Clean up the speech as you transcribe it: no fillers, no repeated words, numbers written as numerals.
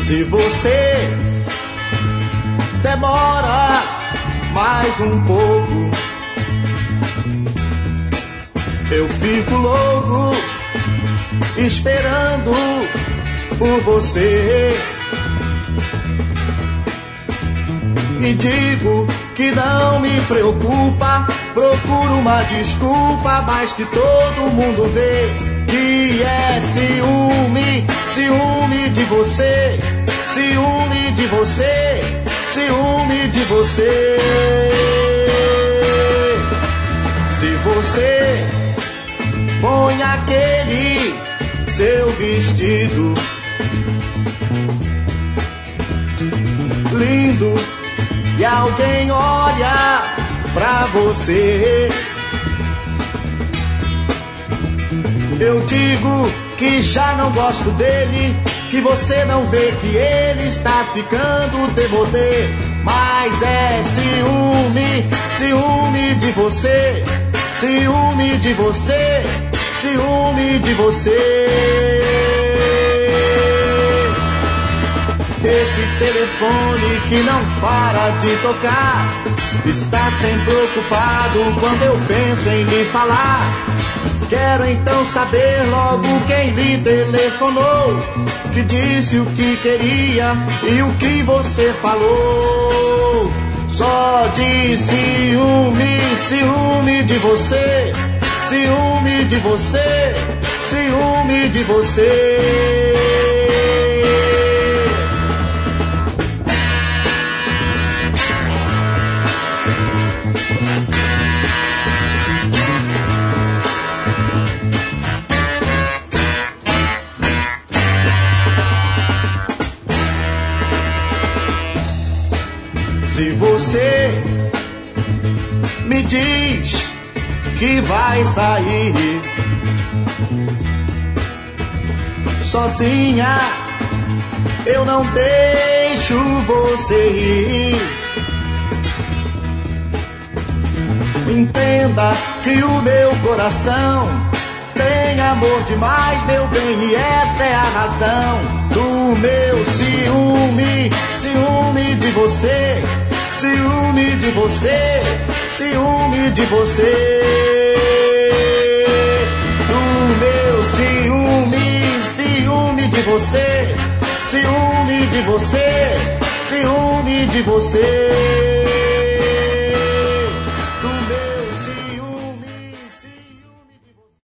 Se você demora mais um pouco, eu fico louco esperando por você. E digo que não me preocupa, procuro uma desculpa, mas que todo mundo vê que é ciúme, ciúme de você, ciúme de você, ciúme de você. Se você põe aquele seu vestido lindo e alguém olha pra você, eu digo que já não gosto dele, que você não vê que ele está ficando demodê. Mas é ciúme, ciúme de você, ciúme de você, ciúme de você. Esse telefone que não para de tocar está sempre ocupado quando eu penso em lhe falar. Quero então saber logo quem lhe telefonou, que disse o que queria e o que você falou. Só de ciúme, ciúme de você, ciúme de você, ciúme de você. Se você me diz que vai sair sozinha, eu não deixo você ir. Entenda que o meu coração tem amor demais, meu bem, e essa é a razão do meu ciúme, ciúme de você, ciúme de você, ciúme de você. Do meu ciúme, ciúme de você, ciúme de você, ciúme de você.